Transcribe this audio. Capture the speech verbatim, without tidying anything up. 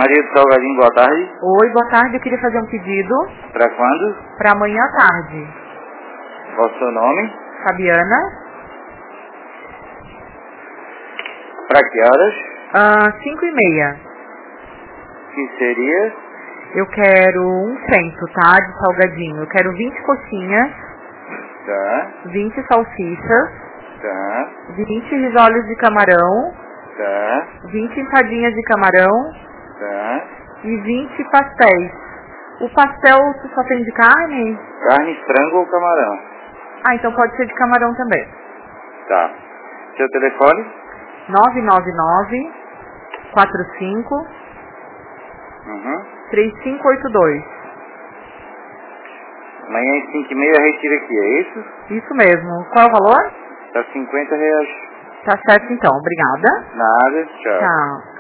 Maria do Salgadinho, boa tarde. Oi, boa tarde. Eu queria fazer um pedido. Para quando? Para amanhã à tarde. Qual o seu nome? Fabiana. Para que horas? Ah, cinco e meia. Que seria? Eu quero um cento, tá? De salgadinho. Eu quero vinte coxinhas. Tá. vinte salsichas. Tá. vinte risoles de camarão. Tá. vinte empadinhas de camarão. Tá. E vinte pastéis. O pastel tu só tem de carne? Carne, frango ou camarão? Ah, então pode ser de camarão também. Tá. Seu telefone? nove nove nove, quatro cinco, Uhum. três cinco oito dois. Amanhã às cinco e meia retira aqui, é isso? Isso mesmo. Qual é o valor? Tá cinquenta reais. Tá certo então. Obrigada. Nada, tchau. Tchau.